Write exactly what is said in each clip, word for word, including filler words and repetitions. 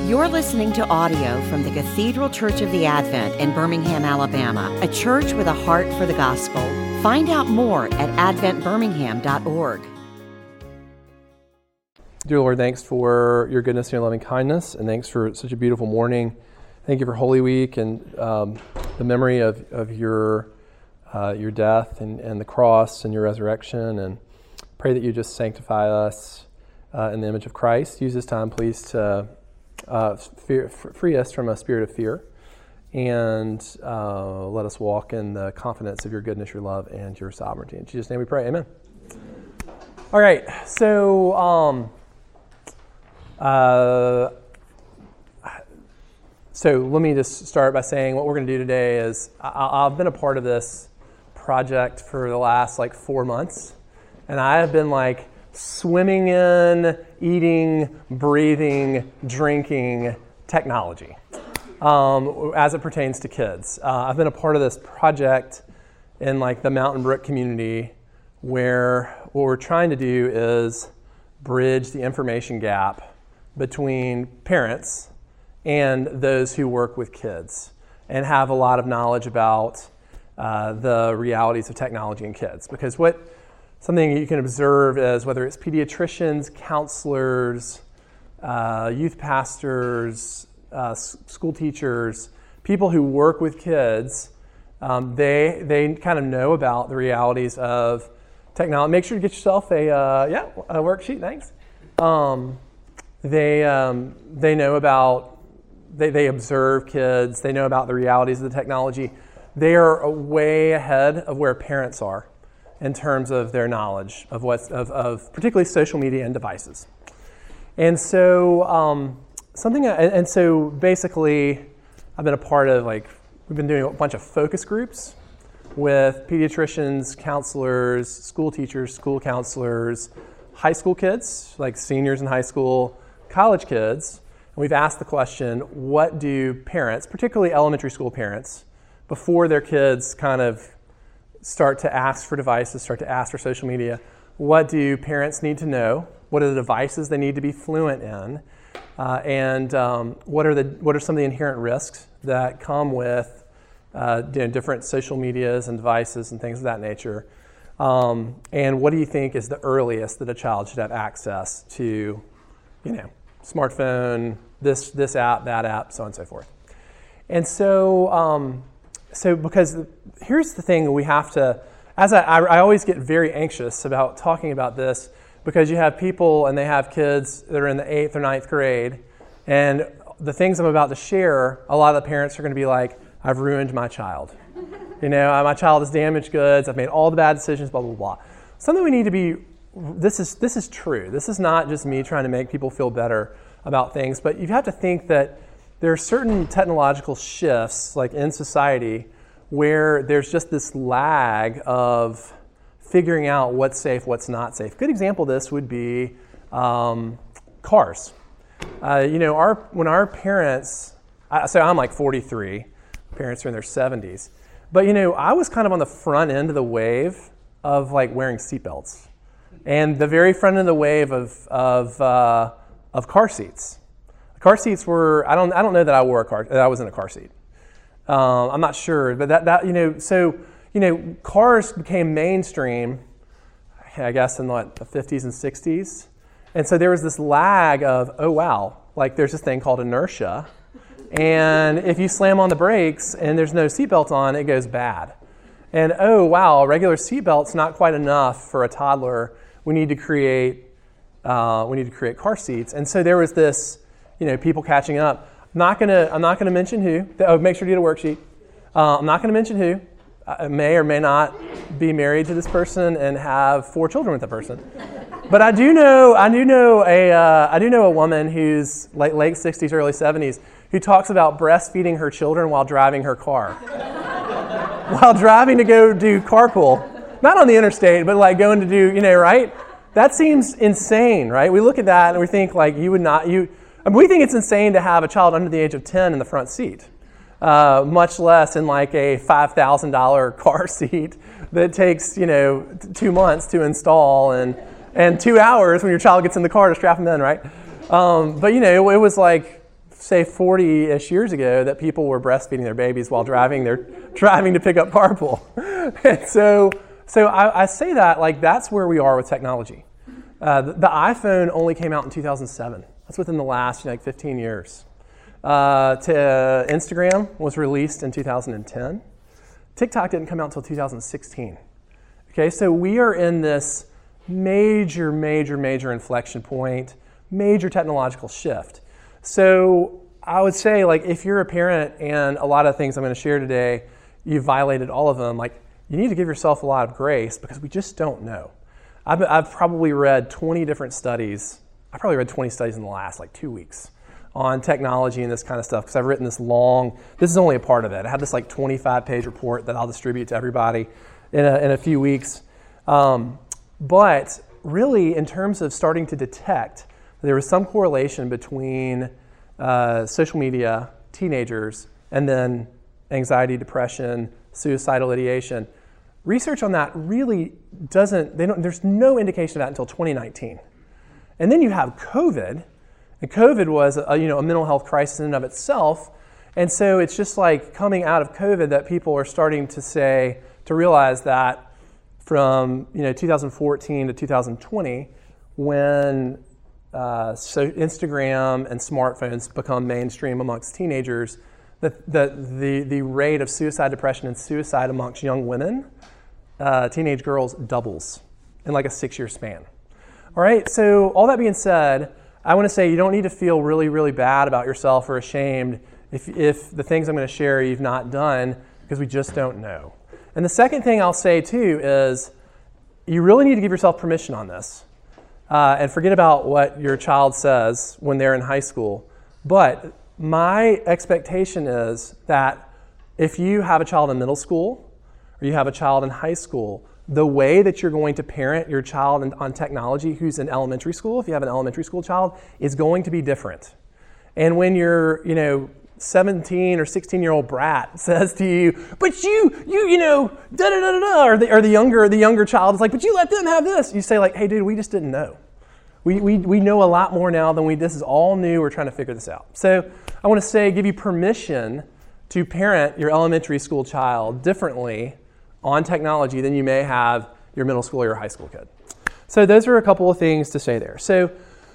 You're listening to audio from the Cathedral Church of the Advent in Birmingham, Alabama, a church with a heart for the gospel. Find out more at advent birmingham dot org. Dear Lord, thanks for your goodness and your loving kindness, and thanks for such a beautiful morning. Thank you for Holy Week and um, the memory of, of your uh, your death and, and the cross and your resurrection, and pray that you just sanctify us uh, in the image of Christ. Use this time, please, to uh, fear, free us from a spirit of fear, and uh, let us walk in the confidence of your goodness, your love, and your sovereignty. In Jesus' name we pray, amen. All right, so... Um, Uh, so let me just start by saying what we're going to do today is I, I've been a part of this project for the last like four months, and I have been like swimming in, eating, breathing, drinking technology um, as it pertains to kids. Uh, I've been a part of this project in like the Mountain Brook community where what we're trying to do is bridge the information gap between parents and those who work with kids and have a lot of knowledge about uh, the realities of technology and kids. Because what something you can observe is whether it's pediatricians, counselors, uh, youth pastors, uh, s- school teachers, people who work with kids, um, they they kind of know about the realities of technology. Make sure to get yourself a uh, yeah a worksheet. Thanks. Um, They um, they know about, they, they observe kids, they know about the realities of the technology. They are way ahead of where parents are in terms of their knowledge of what's of, of particularly social media and devices. And so um, something, and, and so basically, I've been a part of like we've been doing a bunch of focus groups with pediatricians, counselors, school teachers, school counselors, high school kids, like seniors in high school, college kids, and we've asked the question, what do parents, particularly elementary school parents, before their kids kind of start to ask for devices, start to ask for social media, what do parents need to know? What are the devices they need to be fluent in? Uh, and um, what are the what are some of the inherent risks that come with uh, you know, different social medias and devices and things of that nature? Um, and what do you think is the earliest that a child should have access to, you know, smartphone, this this app, that app, so on and so forth. And so, um, so because here's the thing we have to, as I, I, I always get very anxious about talking about this, because you have people and they have kids that are in the eighth or ninth grade, and the things I'm about to share, a lot of the parents are going to be like, I've ruined my child. You know, my child is damaged goods, I've made all the bad decisions, blah, blah, blah. Something we need to be, this is this is true. This is not just me trying to make people feel better about things, but you have to think that there are certain technological shifts, like in society, where there's just this lag of figuring out what's safe, what's not safe. A good example of this would be um, cars. Uh, you know, our when our parents, uh, so I'm like forty-three, parents are in their seventies. But, you know, I was kind of on the front end of the wave of, like, wearing seatbelts. And the very front end of the wave of of, uh, of car seats. Car seats were, I don't I don't know that I wore a car, that I was in a car seat. Um, I'm not sure. But that, that, you know, so, you know, cars became mainstream, I guess, in what, the fifties and sixties. And so there was this lag of, oh, wow, like there's this thing called inertia. And if you slam on the brakes and there's no seatbelt on, it goes bad. And oh, wow, a regular seatbelt's not quite enough for a toddler. We need to create uh, we need to create car seats. And so there was this, you know, people catching up. I'm not gonna I'm not gonna mention who. Oh, make sure to get a worksheet. Uh, I'm not gonna mention who. I may or may not be married to this person and have four children with the person. But I do know I do know a uh, I do know a woman who's like late sixties, early seventies, who talks about breastfeeding her children while driving her car. While driving to go do carpool. Not on the interstate, but like going to do, you know, right? That seems insane, right? We look at that and we think like you would not, you, I mean, we think it's insane to have a child under the age of ten in the front seat. Uh, much less in like a five thousand dollars car seat that takes, you know, t- two months to install and, and two hours when your child gets in the car to strap them in, right? Um, but, you know, it, it was like say forty-ish years ago that people were breastfeeding their babies while driving their driving to pick up carpool. And so so I, I say that like that's where we are with technology. Uh, the, the iPhone only came out in two thousand seven. That's within the last you know, like fifteen years. Uh, to, uh, Instagram was released in two thousand ten. TikTok didn't come out until two thousand sixteen. Okay, so we are in this major, major, major inflection point, major technological shift. So I would say, like, if you're a parent and a lot of things I'm going to share today, you've violated all of them, like, you need to give yourself a lot of grace because we just don't know. I've, I've probably read twenty different studies. I probably read twenty studies in the last, like, two weeks on technology and this kind of stuff because I've written this long, this is only a part of it. I have this, like, twenty-five page report that I'll distribute to everybody in a, in a few weeks. Um, but really, in terms of starting to detect, there was some correlation between uh, social media, teenagers, and then anxiety, depression, suicidal ideation. Research on that really doesn't, they don't, there's no indication of that until twenty nineteen. And then you have COVID, and COVID was a, you know, a mental health crisis in and of itself. And so it's just like coming out of COVID that people are starting to say, to realize that from you know two thousand fourteen to two thousand twenty, when uh, so Instagram and smartphones become mainstream amongst teenagers, that the, the the rate of suicide, depression, and suicide amongst young women, uh, teenage girls, doubles in like a six-year span. All right, so all that being said, I want to say you don't need to feel really, really bad about yourself or ashamed if if the things I'm going to share you've not done, because we just don't know. And the second thing I'll say, too, is you really need to give yourself permission on this uh, and forget about what your child says when they're in high school. But my expectation is that if you have a child in middle school or you have a child in high school, the way that you're going to parent your child in, on technology who's in elementary school, if you have an elementary school child, is going to be different. And when you're, you know, seventeen or sixteen year old brat says to you, but you, you, you know, da da da da da, or the, or the younger, the younger child is like, but you let them have this. You say like, hey, dude, we just didn't know. We we we know a lot more now than we. This is all new. We're trying to figure this out. So I want to say, give you permission to parent your elementary school child differently on technology than you may have your middle school or your high school kid. So those are a couple of things to say there. So.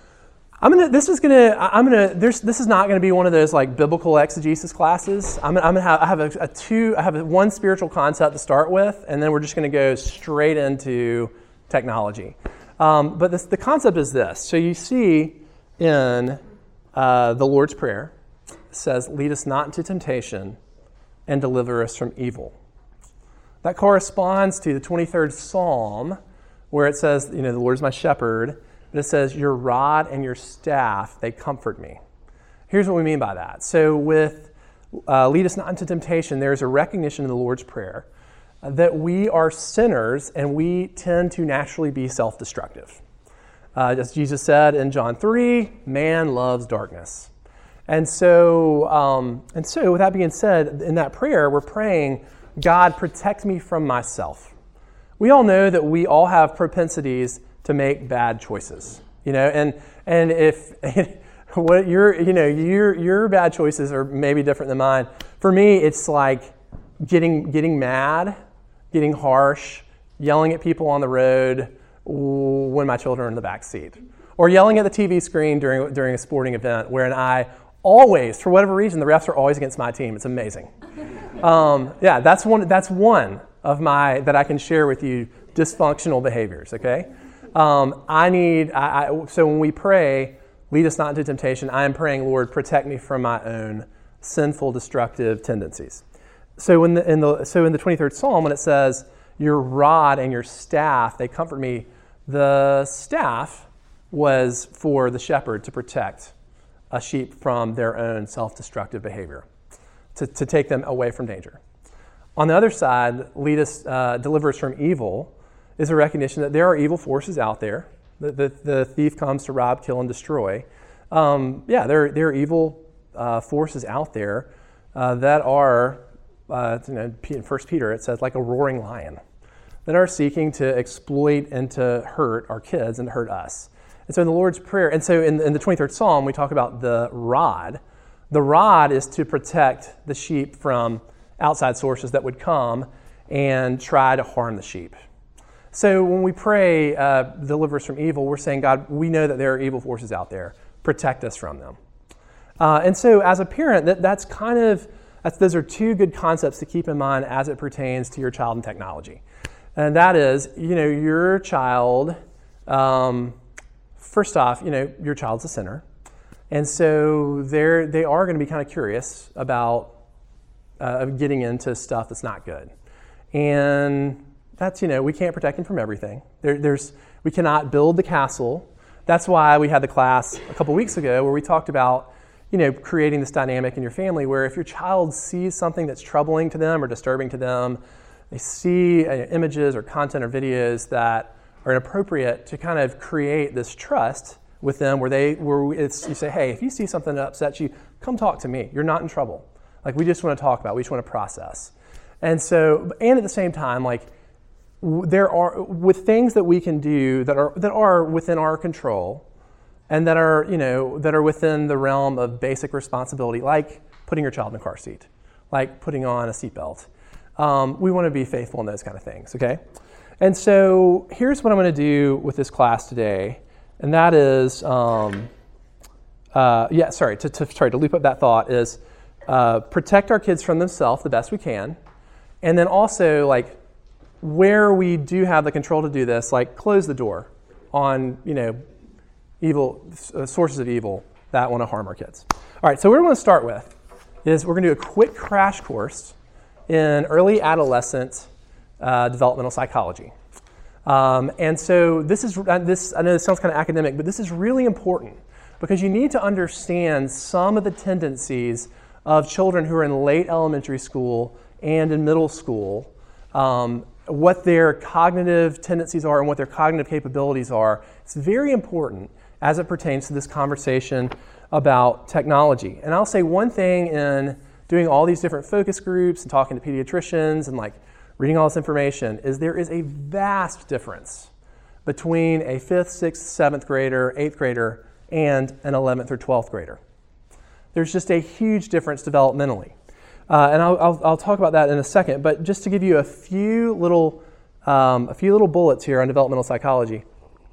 I'm gonna. This is gonna. I'm gonna. There's. This is not gonna be one of those like biblical exegesis classes. I'm. I'm gonna have. I have a, a two. I have a, one spiritual concept to start with, and then we're just gonna go straight into technology. Um, but this, the concept is this. So you see in uh, the Lord's Prayer, it says, "Lead us not into temptation, and deliver us from evil." That corresponds to the twenty-third Psalm, where it says, "You know, the Lord is my shepherd." But it says, your rod and your staff, they comfort me. Here's what we mean by that. So with uh, lead us not into temptation, there's a recognition in the Lord's Prayer uh, that we are sinners and we tend to naturally be self-destructive. Uh, as Jesus said in John three, man loves darkness. And so, um, and so with that being said, in that prayer, we're praying, God, protect me from myself. We all know that we all have propensities to make bad choices, you know, and and if what your you know your your bad choices are maybe different than mine. For me, it's like getting getting mad, getting harsh, yelling at people on the road when my children are in the back seat, or yelling at the T V screen during during a sporting event wherein I always, for whatever reason, the refs are always against my team. It's amazing. Um, yeah, that's one. That's one of my that I can share with you dysfunctional behaviors. Okay. Um, I need, I, I, so when we pray, lead us not into temptation, I am praying, Lord, protect me from my own sinful, destructive tendencies. So in the, in the, so in the twenty-third Psalm, when it says, your rod and your staff, they comfort me, the staff was for the shepherd to protect a sheep from their own self-destructive behavior, to, to take them away from danger. On the other side, lead us, uh, deliver us from evil, is a recognition that there are evil forces out there. The, the, the thief comes to rob, kill, and destroy. Um, yeah, there, there are evil uh, forces out there uh, that are, uh, you know, in First Peter it says, like a roaring lion, that are seeking to exploit and to hurt our kids and to hurt us. And so in the Lord's Prayer, and so in, in the twenty-third Psalm, we talk about the rod The rod is to protect the sheep from outside sources that would come and try to harm the sheep. So when we pray, uh, deliver us from evil, we're saying, God, we know that there are evil forces out there. Protect us from them. Uh, and so as a parent, that, that's kind of, that's, those are two good concepts to keep in mind as it pertains to your child and technology. And that is, you know, your child, um, first off, you know, your child's a sinner. And so they're, they are going to be kind of curious about uh, getting into stuff that's not good. And that's, you know, we can't protect them from everything. There, there's, we cannot build the castle. That's why we had the class a couple weeks ago where we talked about, you know, creating this dynamic in your family where if your child sees something that's troubling to them or disturbing to them, they see uh, images or content or videos that are inappropriate, to kind of create this trust with them where they, where it's, you say, hey, if you see something that upsets you, come talk to me. You're not in trouble. Like, we just want to talk about it. We just want to process. And so, and at the same time, like, there are, with things that we can do that are that are within our control and that are, you know, that are within the realm of basic responsibility, like putting your child in a car seat, like putting on a seatbelt. Um, we want to be faithful in those kind of things, okay? And so here's what I'm going to do with this class today, and that is, um, uh, yeah, sorry, to, to sorry to loop up that thought is uh, protect our kids from themselves the best we can, and then also, like, where we do have the control to do this, like, close the door on, you know, evil uh, sources of evil that want to harm our kids. All right, so what we're going to start with is we're going to do a quick crash course in early adolescent uh, developmental psychology. Um, and so this is, uh, this, I know this sounds kind of academic, but this is really important because you need to understand some of the tendencies of children who are in late elementary school and in middle school, um, what their cognitive tendencies are and what their cognitive capabilities are. It's very important as it pertains to this conversation about technology. And I'll say one thing in doing all these different focus groups and talking to pediatricians and like reading all this information is there is a vast difference between a fifth, sixth, seventh grader, eighth grader, and an eleventh or twelfth grader. There's just a huge difference developmentally. Uh, and I'll, I'll, I'll talk about that in a second, but just to give you a few little, um, a few little bullets here on developmental psychology.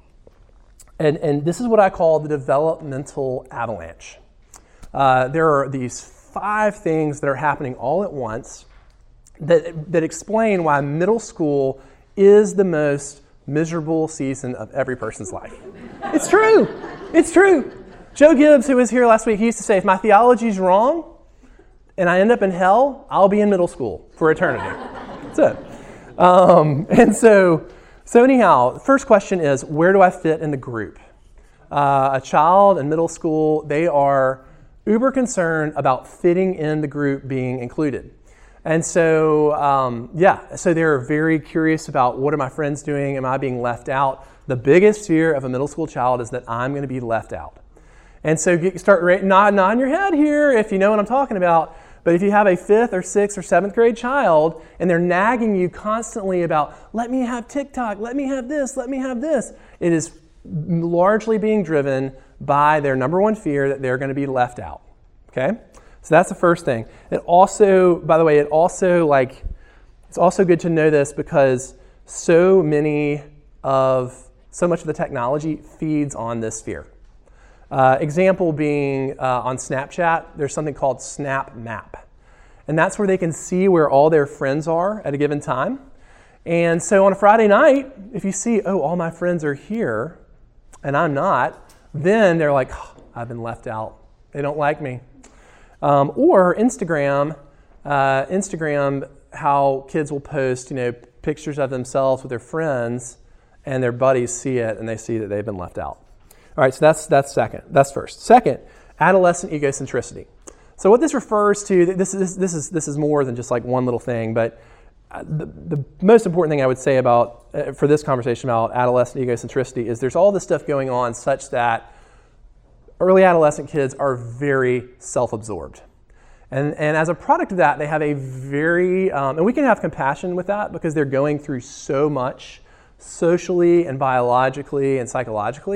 And, and this is what I call the developmental avalanche. Uh, there are these five things that are happening all at once that, that explain why middle school is the most miserable season of every person's life. It's true. It's true. Joe Gibbs, who was here last week, he used to say, if my theology's wrong, and I end up in hell, I'll be in middle school for eternity. That's it. Um, and so, so anyhow, the first question is, where do I fit in the group? Uh, a child in middle school, they are uber concerned about fitting in the group, being included. And so, um, yeah, so they're very curious about what are my friends doing? Am I being left out? The biggest fear of a middle school child is that I'm going to be left out. And so get, start right, nod, nod your head here if you know what I'm talking about. But if you have a fifth or sixth or seventh grade child and they're nagging you constantly about, let me have TikTok, let me have this, let me have this, it is largely being driven by their number one fear that they're going to be left out. Okay? So that's the first thing. It also, by the way, it also like, it's also good to know this because so many of, so much of the technology feeds on this fear. Uh, example being uh, on Snapchat, there's something called Snap Map. And that's where they can see where all their friends are at a given time. And so on a Friday night, if you see, oh, all my friends are here and I'm not, then they're like, oh, I've been left out. They don't like me. Um, or Instagram, uh, Instagram, how kids will post, you know, pictures of themselves with their friends and their buddies see it and they see that they've been left out. All right, so that's that's second. That's first. Second, adolescent egocentricity. So what this refers to, this is this is this is more than just like one little thing, but the, the most important thing I would say about uh, for this conversation about adolescent egocentricity is there's all this stuff going on such that early adolescent kids are very self-absorbed. And, and as a product of that, they have a very, um, and we can have compassion with that because they're going through so much socially and biologically and psychologically.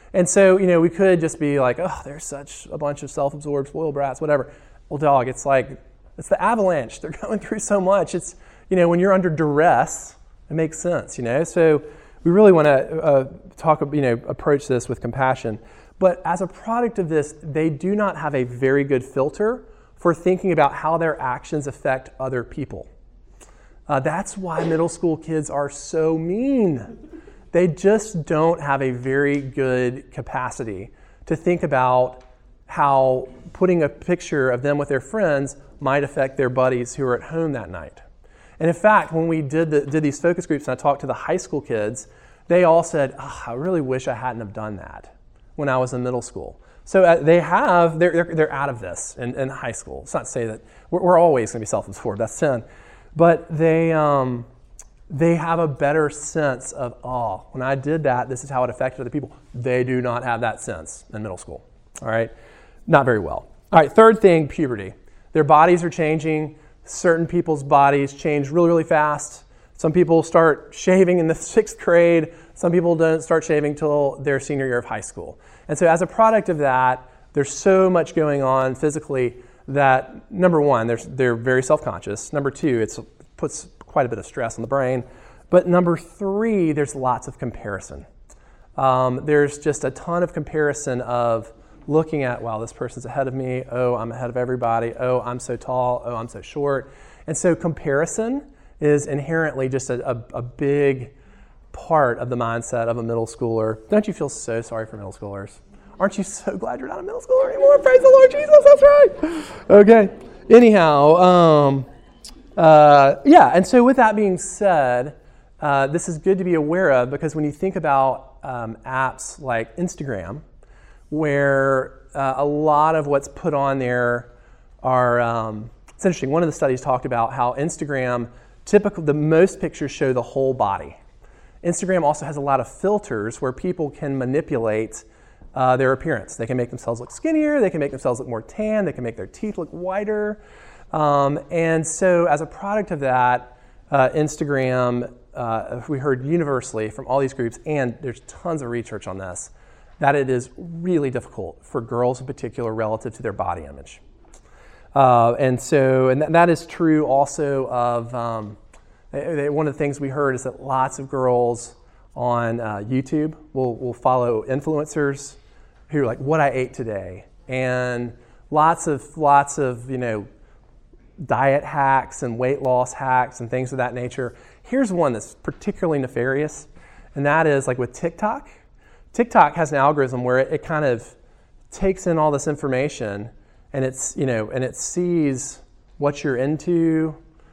And so, you know, we could just be like, oh, they're such a bunch of self-absorbed, spoiled brats, whatever. Well, dog, it's like, it's the avalanche. They're going through so much. It's, you know, when you're under duress, it makes sense, you know. So we really want to uh, talk, you know, approach this with compassion. But as a product of this, they do not have a very good filter for thinking about how their actions affect other people. Uh, that's why middle school kids are so mean. They just don't have a very good capacity to think about how putting a picture of them with their friends might affect their buddies who are at home that night. And in fact, when we did the, did these focus groups and I talked to the high school kids, they all said, oh, I really wish I hadn't have done that when I was in middle school. So uh, they have, they're, they're, they're out of this in, in high school. It's not to say that we're, we're always going to be self-absorbed, that's sin. But they, um, they have a better sense of, oh, when I did that, this is how it affected other people. They do not have that sense in middle school, all right? Not very well. All right, third thing, puberty. Their bodies are changing. Certain people's bodies change really, really fast. Some people start shaving in the sixth grade. Some people don't start shaving till their senior year of high school. And so as a product of that, there's so much going on physically that, number one, they're, they're very self-conscious. Number two, it puts quite a bit of stress on the brain. But number three, there's lots of comparison. Um, there's just a ton of comparison of looking at, wow, this person's ahead of me. Oh, I'm ahead of everybody. Oh, I'm so tall. Oh, I'm so short. And so comparison is inherently just a, a, a big part of the mindset of a middle schooler. Don't you feel so sorry for middle schoolers? Aren't you so glad you're not a middle schooler anymore? Praise the Lord Jesus, that's right. Okay. Anyhow, um, uh, yeah, and so with that being said, uh, this is good to be aware of because when you think about um, apps like Instagram, where uh, a lot of what's put on there are, um, it's interesting, one of the studies talked about how Instagram, typically the most pictures show the whole body. Instagram also has a lot of filters where people can manipulate uh, their appearance. They can make themselves look skinnier, they can make themselves look more tan, they can make their teeth look whiter. Um, and so as a product of that, uh, Instagram, uh, we heard universally from all these groups, and there's tons of research on this, that it is really difficult for girls in particular relative to their body image. Uh, and so, and th- that is true also of, um, they, one of the things we heard is that lots of girls on uh, YouTube will, will follow influencers who are like, what I ate today. And lots of, lots of, you know, diet hacks and weight loss hacks and things of that nature. Here's one that's particularly nefarious, and that is like with TikTok. TikTok has an algorithm where it, it kind of takes in all this information and it's, you know, and it sees what you're into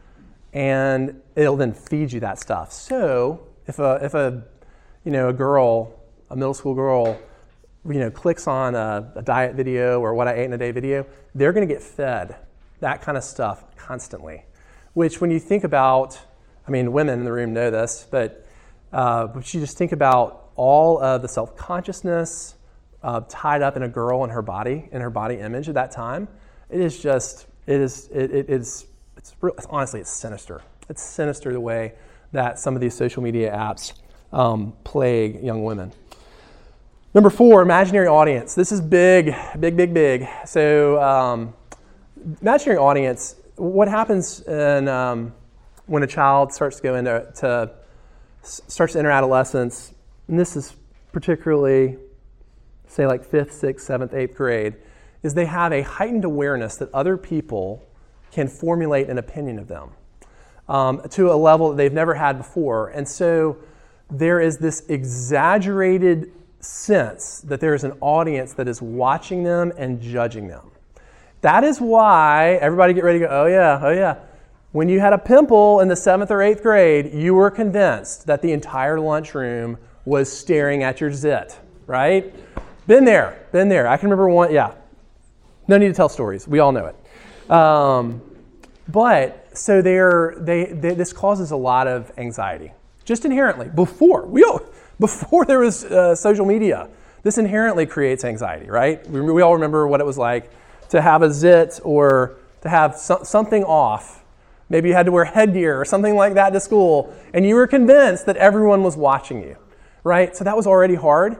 and it'll then feed you that stuff. So if a, if a, you know, a girl, a middle school girl, you know, clicks on a, a diet video or what I ate in a day video, they're going to get fed that kind of stuff constantly, which when you think about, I mean, women in the room know this, but, uh, but you just think about all of the self-consciousness uh, tied up in a girl and her body, in her body image at that time, it is just, it is, it, it is, it's, it's honestly, it's sinister. It's sinister the way that some of these social media apps um, plague young women. Number four, imaginary audience. This is big, big, big, big. So um, imaginary audience, what happens in, um, when a child starts to go into, to, starts to enter adolescence, and this is particularly, say like fifth, sixth, seventh, eighth grade, is they have a heightened awareness that other people can formulate an opinion of them um, to a level that they've never had before. And so there is this exaggerated sense that there is an audience that is watching them and judging them. That is why everybody get ready to go, oh yeah, oh yeah. When you had a pimple in the seventh or eighth grade, you were convinced that the entire lunchroom was staring at your zit, right? Been there, been there. I can remember one, yeah. No need to tell stories. We all know it. Um, but, so they're, they, they, this causes a lot of anxiety, just inherently. Before, we all, before there was uh, social media, this inherently creates anxiety, right? We, we all remember what it was like to have a zit or to have so, something off. Maybe you had to wear headgear or something like that to school, and you were convinced that everyone was watching you, right? So that was already hard.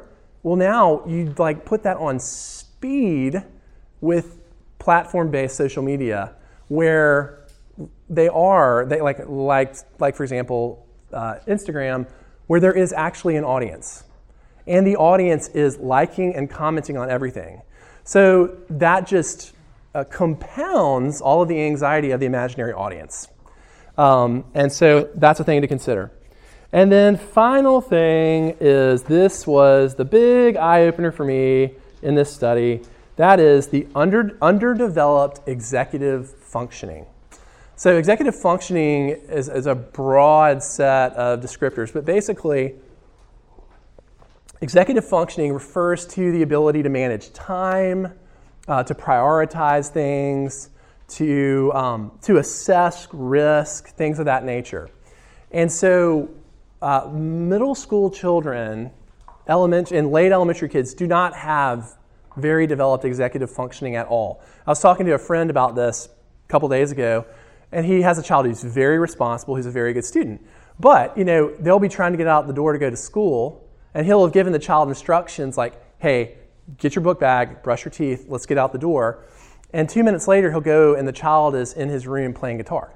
Well, now you like put that on speed with platform-based social media, where they are they like like like for example uh, Instagram, where there is actually an audience, and the audience is liking and commenting on everything. So that just uh, compounds all of the anxiety of the imaginary audience, um, and so that's a thing to consider. And then final thing is, this was the big eye-opener for me in this study. That is the under, underdeveloped executive functioning. So executive functioning is, is a broad set of descriptors, but basically executive functioning refers to the ability to manage time, uh, to prioritize things, to, um, to assess risk, things of that nature. And so Uh, middle school children, elementary and late elementary kids do not have very developed executive functioning at all. I was talking to a friend about this a couple days ago, and he has a child who's very responsible, who's a very good student. But, you know, they'll be trying to get out the door to go to school, and he'll have given the child instructions like, hey, get your book bag, brush your teeth, let's get out the door. And two minutes later, he'll go, and the child is in his room playing guitar.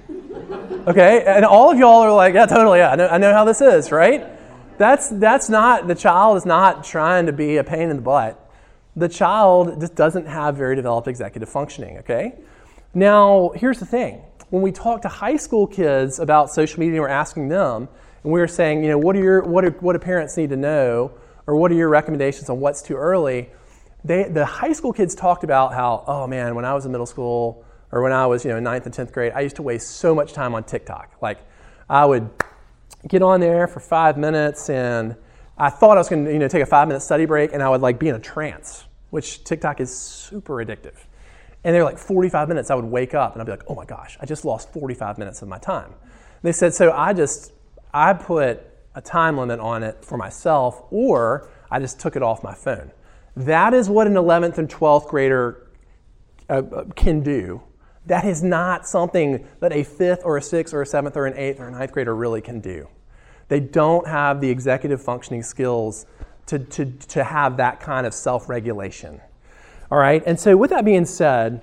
Okay, and all of y'all are like, yeah, totally, yeah, I know, I know how this is, right? That's that's not, the child is not trying to be a pain in the butt. The child just doesn't have very developed executive functioning, okay? Now, here's the thing. When we talk to high school kids about social media, we're asking them, and we're saying, you know, what do your what do, what do parents need to know, or what are your recommendations on what's too early? They the high school kids talked about how, oh man, when I was in middle school, or when I was, you know, ninth and tenth grade, I used to waste so much time on TikTok. Like, I would get on there for five minutes, and I thought I was going to, you know, take a five-minute study break, and I would like be in a trance, which TikTok is super addictive. And they're like forty-five minutes, I would wake up, and I'd be like, oh my gosh, I just lost forty-five minutes of my time. They said, so I just, I put a time limit on it for myself, or I just took it off my phone. That is what an eleventh and twelfth grader uh, can do. That is not something that a fifth or a sixth or a seventh or an eighth or a ninth grader really can do. They don't have the executive functioning skills to, to, to have that kind of self-regulation. All right, and so with that being said,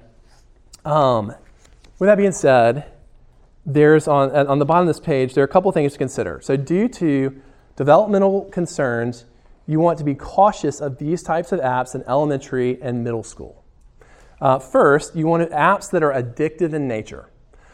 um, with that being said, there's on, on the bottom of this page, there are a couple things to consider. So due to developmental concerns, you want to be cautious of these types of apps in elementary and middle school. Uh, first, you want apps that are addictive in nature.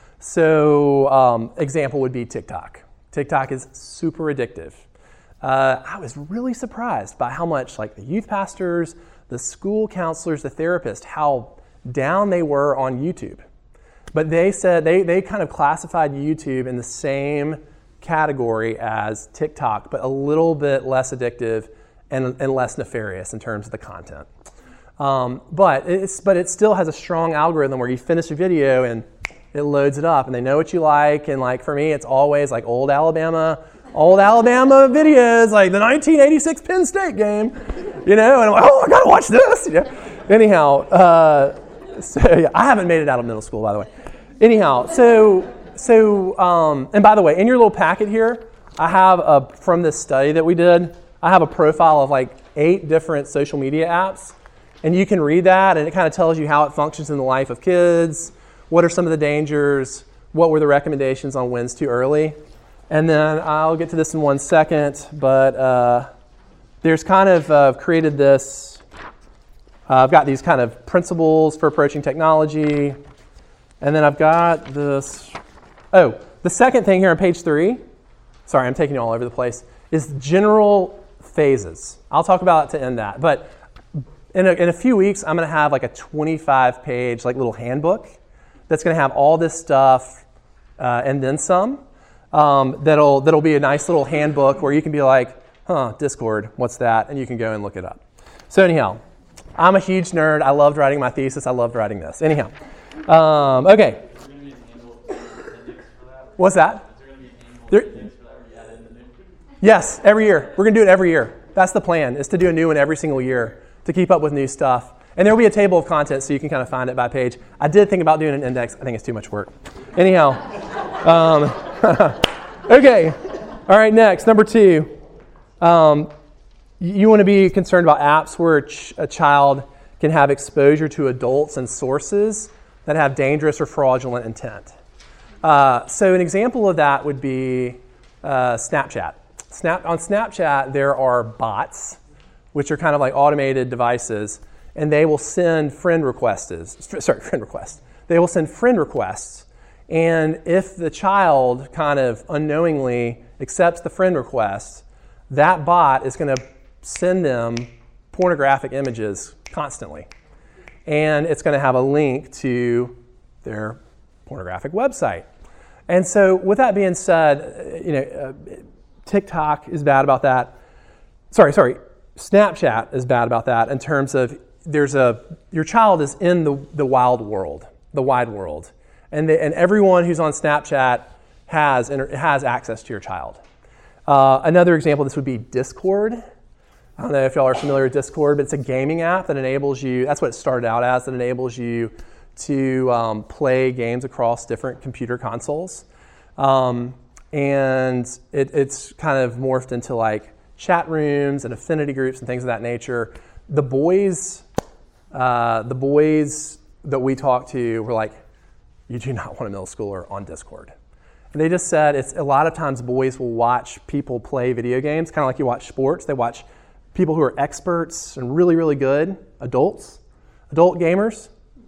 So, um, example would be TikTok. TikTok is super addictive. Uh, I was really surprised by how much, like, the youth pastors, the school counselors, the therapists, how down they were on YouTube. But they said they they kind of classified YouTube in the same category as TikTok, but a little bit less addictive and, and less nefarious in terms of the content. Um, but it's but it still has a strong algorithm where you finish a video and it loads it up, and they know what you like. And like for me, it's always like old Alabama, old Alabama videos, like the nineteen eighty-six Penn State game, you know. And I'm like, oh, I gotta watch this. You know? Anyhow, uh, so yeah, I haven't made it out of middle school, by the way. Anyhow, so so um, and by the way, in your little packet here, I have a from this study that we did. I have a profile of like eight different social media apps. And you can read that, and it kind of tells you how it functions in the life of kids, what are some of the dangers, what were the recommendations on when's too early. And then I'll get to this in one second, but uh, there's kind of uh, created this, uh, I've got these kind of principles for approaching technology, and then I've got this, oh, the second thing here on page three, sorry, I'm taking you all over the place, is general phases. I'll talk about it to end that, but In a, in a few weeks, I'm going to have like a twenty-five page like little handbook that's going to have all this stuff uh, and then some. Um, that'll that'll be a nice little handbook where you can be like, huh, Discord, what's that? And you can go and look it up. So anyhow, I'm a huge nerd. I loved writing my thesis. I loved writing this. Anyhow, um, okay. What's that? There, yes, every year. We're going to do it every year. That's the plan, is to do a new one every single year, to keep up with new stuff. And there will be a table of contents so you can kind of find it by page. I did think about doing an index. I think it's too much work. Anyhow. Um, okay. All right, next, number two. Um, You want to be concerned about apps where a, ch- a child can have exposure to adults and sources that have dangerous or fraudulent intent. Uh, so an example of that would be uh, Snapchat. Snap on Snapchat, there are bots, which are kind of like automated devices, and they will send friend requests. Sorry, friend requests. They will send friend requests, and if the child kind of unknowingly accepts the friend request, that bot is going to send them pornographic images constantly, and it's going to have a link to their pornographic website. And so, with that being said, you know, uh, TikTok is bad about that. Sorry, sorry, Snapchat is bad about that in terms of there's a your child is in the, the wild world, the wide world, and the, and everyone who's on Snapchat has has access to your child. Uh, another example of this would be Discord. I don't know if y'all are familiar with Discord, but it's a gaming app that enables you. That's what it started out as. That enables you to um, play games across different computer consoles. Um, and it, it's kind of morphed into like chat rooms and affinity groups and things of that nature. The boys, uh, the boys that we talked to were like, you do not want a middle schooler on Discord. And they just said it's a lot of times boys will watch people play video games, kind of like you watch sports. They watch people who are experts and really, really good, adults, adult gamers,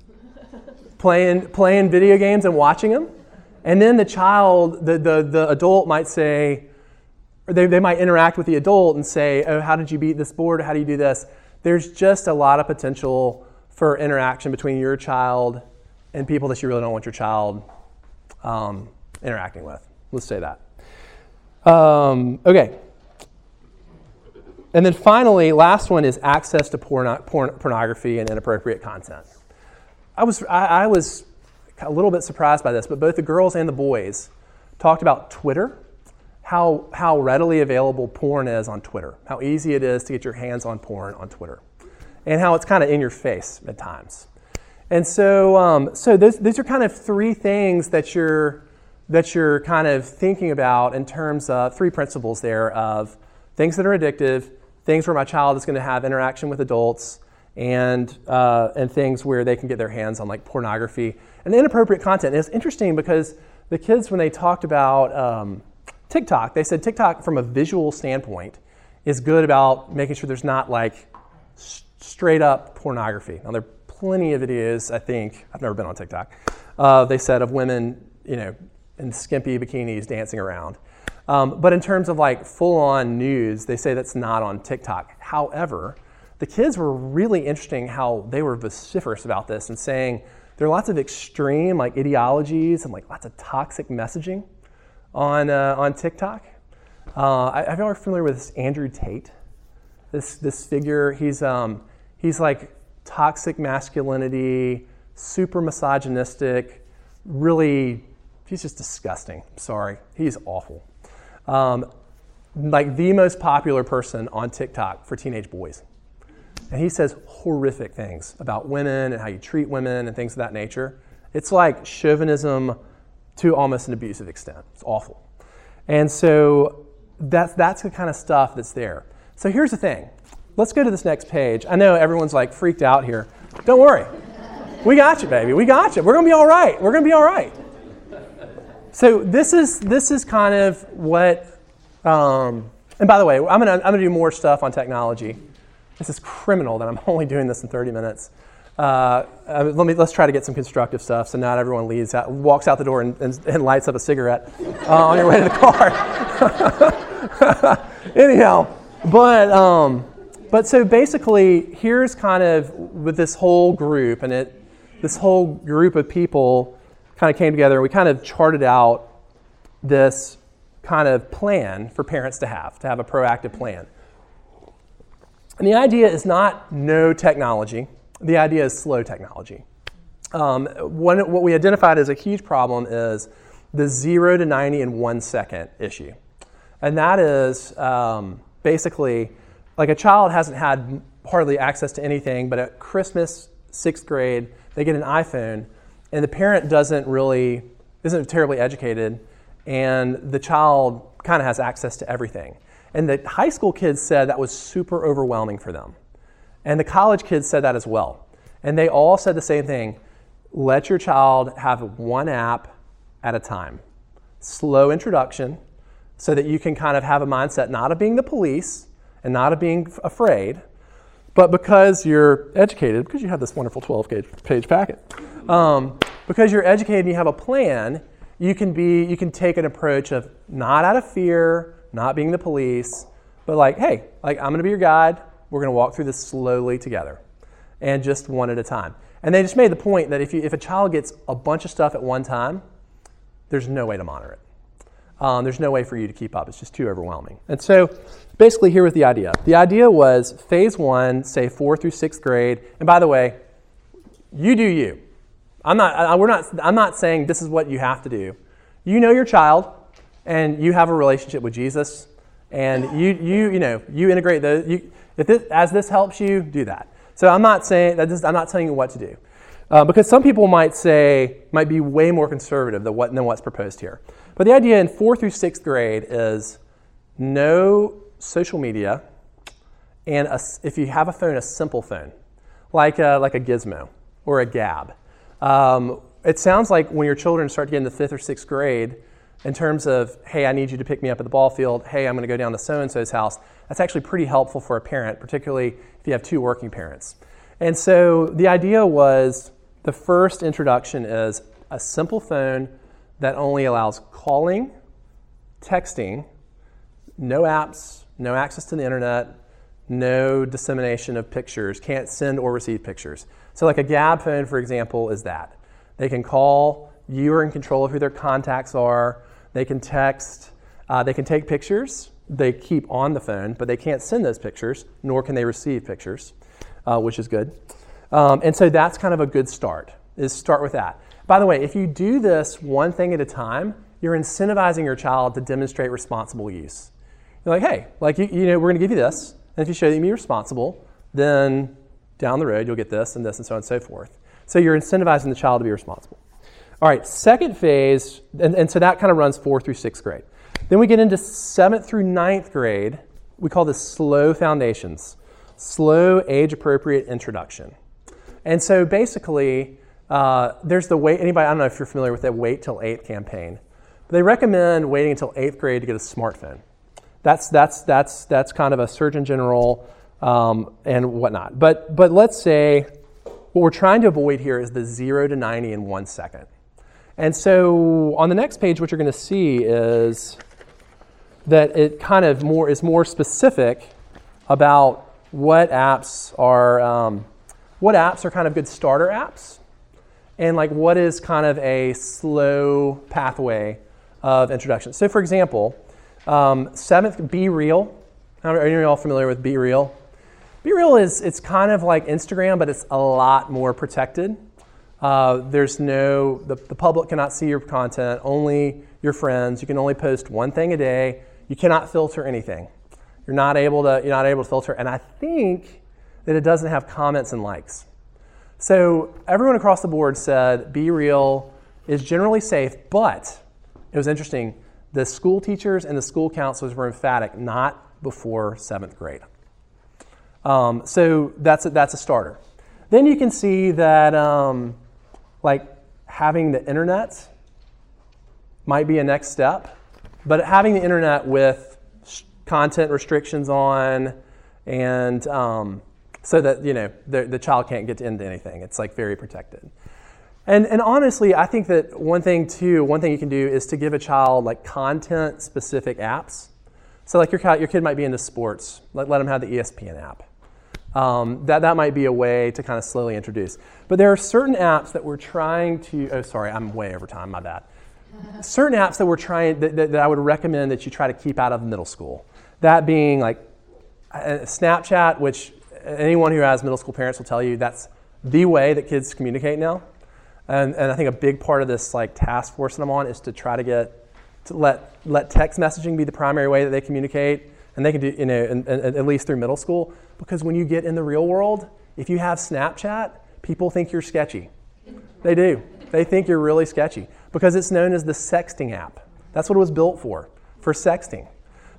playing playing video games and watching them. And then the child, the, the, the adult might say, or they, they might interact with the adult and say, oh, how did you beat this board? How do you do this? There's just a lot of potential for interaction between your child and people that you really don't want your child um, interacting with. Let's say that. Um, okay. And then finally, last one is access to porn, porn, pornography and inappropriate content. I was I, I was a little bit surprised by this, but both the girls and the boys talked about Twitter, how how readily available porn is on Twitter, how easy it is to get your hands on porn on Twitter, and how it's kind of in your face at times. And so um, so those these are kind of three things that you're that you're kind of thinking about in terms of three principles there of things that are addictive, things where my child is going to have interaction with adults, and uh, and things where they can get their hands on like pornography and inappropriate content. And it's interesting because the kids, when they talked about um, TikTok, they said TikTok from a visual standpoint is good about making sure there's not like s- straight up pornography. Now there are plenty of videos, I think, I've never been on TikTok, uh, they said of women, you know, in skimpy bikinis dancing around. Um, but in terms of like full-on news, they say that's not on TikTok. However, the kids were really interesting how they were vociferous about this and saying there are lots of extreme like ideologies and like lots of toxic messaging on uh, on TikTok. Uh, I, I are familiar with this Andrew Tate, this this figure. He's um, he's like toxic masculinity, super misogynistic, really. He's just disgusting. Sorry, he's awful. Um, like the most popular person on TikTok for teenage boys. And he says horrific things about women and how you treat women and things of that nature. It's like chauvinism to almost an abusive extent. It's awful. And so that's, that's the kind of stuff that's there. So here's the thing. Let's go to this next page. I know everyone's like freaked out here. Don't worry. We got you, baby. We got you. We're going to be all right. We're going to be all right. So this is this is kind of what, um, and by the way, I'm gonna I'm gonna do more stuff on technology. This is criminal that I'm only doing this in thirty minutes. Uh, uh, let me let's try to get some constructive stuff so not everyone leaves out, walks out the door and, and, and lights up a cigarette uh, on your way to the car. Anyhow, but um, but so basically, here's kind of with this whole group and it this whole group of people. Kind of came together and we kind of charted out this kind of plan for parents to have, to have a proactive plan. And the idea is not no technology. The idea is slow technology. Um, one, what we identified as a huge problem is the zero to ninety in one second issue. And that is um, basically like a child hasn't had hardly access to anything, but at Christmas, sixth grade, they get an iPhone. And the parent doesn't really, isn't terribly educated, and the child kind of has access to everything. And the high school kids said that was super overwhelming for them. And the college kids said that as well. And they all said the same thing. Let your child have one app at a time. Slow introduction so that you can kind of have a mindset not of being the police and not of being afraid, but because you're educated, because you have this wonderful twelve-page packet, um, because you're educated and you have a plan, you can be, you can take an approach of not out of fear, not being the police, but like, hey, like I'm going to be your guide. We're going to walk through this slowly together, and just one at a time. And they just made the point that if you, if a child gets a bunch of stuff at one time, there's no way to monitor it. Um, there's no way for you to keep up. It's just too overwhelming. And so basically here was the idea. The idea was phase one, say four through sixth grade. And by the way, you do you. I'm not, I, we're not, I'm not saying this is what you have to do. You know your child, and you have a relationship with Jesus, and you, you, you know, you integrate those. You, if this, as this helps you, do that. So I'm not saying that this, I'm not telling you what to do, uh, because some people might say might be way more conservative than what than what's proposed here. But the idea in fourth through sixth grade is no social media, and a, if you have a phone, a simple phone, like a, like a Gizmo or a Gab. Um, it sounds like when your children start to get into fifth or sixth grade, in terms of, hey, I need you to pick me up at the ball field, hey, I'm going to go down to so-and-so's house, that's actually pretty helpful for a parent, particularly if you have two working parents. And so the idea was the first introduction is a simple phone that only allows calling, texting, no apps, no access to the internet, no dissemination of pictures, can't send or receive pictures. So like a Gab phone, for example, is that. They can call, you are in control of who their contacts are, they can text, uh, they can take pictures, they keep on the phone, but they can't send those pictures, nor can they receive pictures, uh, which is good. Um, and so that's kind of a good start, is start with that. By the way, if you do this one thing at a time, you're incentivizing your child to demonstrate responsible use. You're like, hey, like you, you know, we're going to give you this, and if you show that you can be responsible, then down the road you'll get this and this and so on and so forth. So you're incentivizing the child to be responsible. All right, second phase, and, and so that kind of runs fourth through sixth grade. Then we get into seventh through ninth grade. We call this slow foundations, slow age-appropriate introduction. And so basically, uh, there's the wait. Anybody? I don't know if you're familiar with that Wait Till Eighth campaign. But they recommend waiting until eighth grade to get a smartphone. That's that's that's that's kind of a Surgeon General um, and whatnot. But but let's say what we're trying to avoid here is the zero to ninety in one second. And so on the next page, what you're going to see is that it kind of more is more specific about what apps are um, what apps are kind of good starter apps, and like what is kind of a slow pathway of introduction. So for example, um, seventh, Be Real. Are any of y'all familiar with Be Real? Be Real is it's kind of like Instagram, but it's a lot more protected. Uh, there's no, the, the public cannot see your content, only your friends. You can only post one thing a day. You cannot filter anything. You're not able to, you're not able to filter. And I think that it doesn't have comments and likes. So everyone across the board said Be Real is generally safe, but it was interesting. The school teachers and the school counselors were emphatic, not before seventh grade. Um, so that's a, that's a starter. Then you can see that um, like having the internet might be a next step, but having the internet with sh- content restrictions on, and um, so that you know the, the child can't get into anything. It's like very protected. And and honestly, I think that one thing too, one thing you can do is to give a child like content specific apps. So like your your kid might be into sports, let let them have the E S P N app. Um, that, that might be a way to kind of slowly introduce. But there are certain apps that we're trying to, oh, sorry, I'm way over time, my bad. Certain apps that we're trying, that, that, that I would recommend that you try to keep out of middle school. That being like uh, Snapchat, which anyone who has middle school parents will tell you that's the way that kids communicate now. And, and I think a big part of this like task force that I'm on is to try to get, to let, let text messaging be the primary way that they communicate. And they can do, you know, and, and, at least through middle school, because when you get in the real world, if you have Snapchat, people think you're sketchy. They do. They think you're really sketchy because it's known as the sexting app. That's what it was built for, for sexting.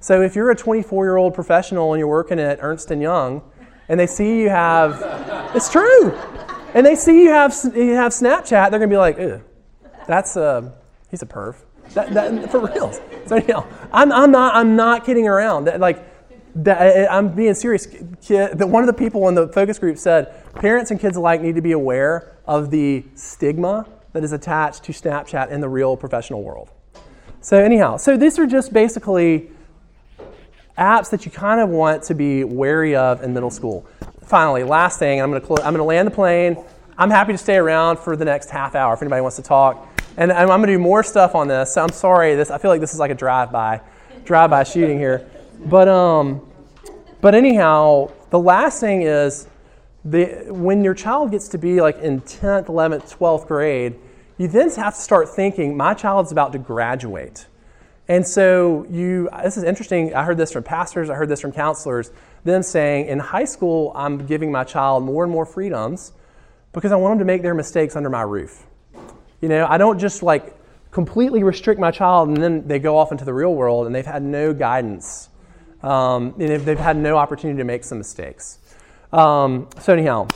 So if you're a twenty-four-year-old professional and you're working at Ernst and Young, and they see you have, it's true, and they see you have you have Snapchat, they're gonna be like, ew, that's a, he's a perv. That, that, for real. So anyhow, I'm I'm not I'm not kidding around. That, like, that, I'm being serious. Kid, the, one of the people in the focus group said parents and kids alike need to be aware of the stigma that is attached to Snapchat in the real professional world. So anyhow, so these are just basically apps that you kind of want to be wary of in middle school. Finally, last thing, I'm going to close, I'm going to land the plane. I'm happy to stay around for the next half hour if anybody wants to talk. And I'm going to do more stuff on this. So I'm sorry, this I feel like this is like a drive-by, drive-by shooting here. But um, but anyhow, the last thing is the when your child gets to be like in tenth, eleventh, twelfth grade, you then have to start thinking, my child's about to graduate. And so you, this is interesting, I heard this from pastors, I heard this from counselors, them saying, in high school, I'm giving my child more and more freedoms because I want them to make their mistakes under my roof. You know, I don't just like completely restrict my child and then they go off into the real world and they've had no guidance. Um, and they've had no opportunity to make some mistakes. Um, so anyhow,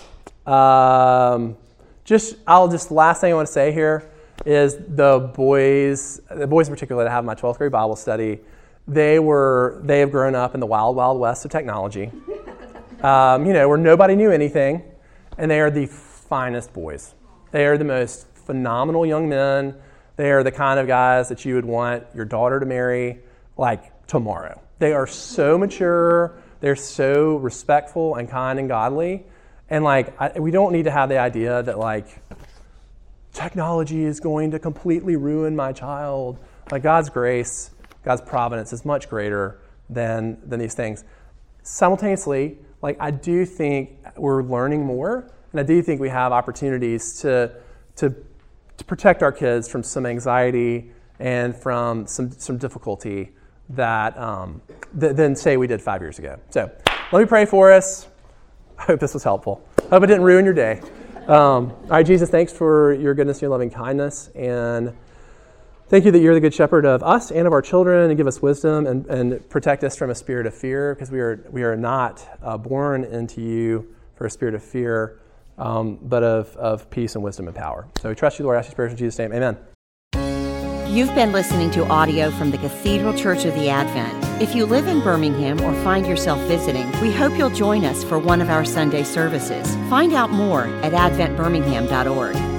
um, just, I'll just, last thing I want to say here is the boys, the boys in particular that have my twelfth grade Bible study, they were, they have grown up in the wild, wild west of technology, um, you know, where nobody knew anything, and they are the finest boys. They are the most phenomenal young men. They are the kind of guys that you would want your daughter to marry, like, tomorrow. They are so mature, they're so respectful and kind and godly, and, like, I, we don't need to have the idea that, like, technology is going to completely ruin my child. Like, God's grace, God's providence is much greater than than these things. Simultaneously, like, I do think we're learning more, and I do think we have opportunities to to to protect our kids from some anxiety and from some some difficulty that um, th- than say we did five years ago. So let me pray for us. I hope this was helpful. I hope it didn't ruin your day. Um, all right, Jesus, thanks for your goodness and your loving kindness, and thank you that you're the good shepherd of us and of our children, and give us wisdom and, and protect us from a spirit of fear, because we are we are not uh, born into you for a spirit of fear, um, but of, of peace and wisdom and power. So we trust you, Lord. I ask these prayers in Jesus' name. Amen. You've been listening to audio from the Cathedral Church of the Advent. If you live in Birmingham or find yourself visiting, we hope you'll join us for one of our Sunday services. Find out more at advent birmingham dot org.